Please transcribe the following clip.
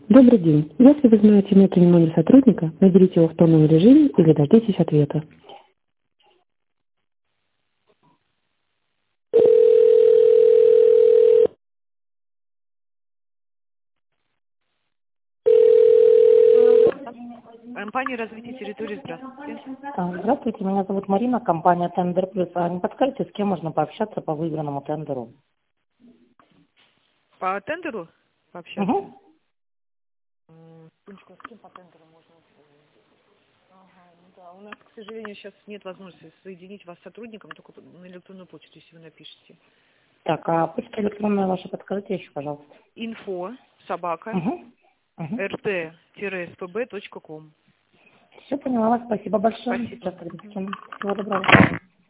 Добрый день. Если вы знаете внутренний номер сотрудника, наберите его в тоновом режиме или дождитесь ответа. Компания развития территории, здравствуйте. Здравствуйте, меня зовут Марина, компания Тендер Плюс. А не подскажете, с кем можно пообщаться по выигранному тендеру? По тендеру пообщаться? Угу. Секундочку, а с кем по тендеру можно? Ага, ну да, у нас, к сожалению, сейчас нет возможности соединить вас с сотрудником, только на электронную почту, если вы напишете. Так, а почта электронная ваша подскажите еще, пожалуйста. Info собака Угу. Угу. rt-spb.com. Все поняла вас, спасибо большое. Спасибо. Сейчас, всего доброго.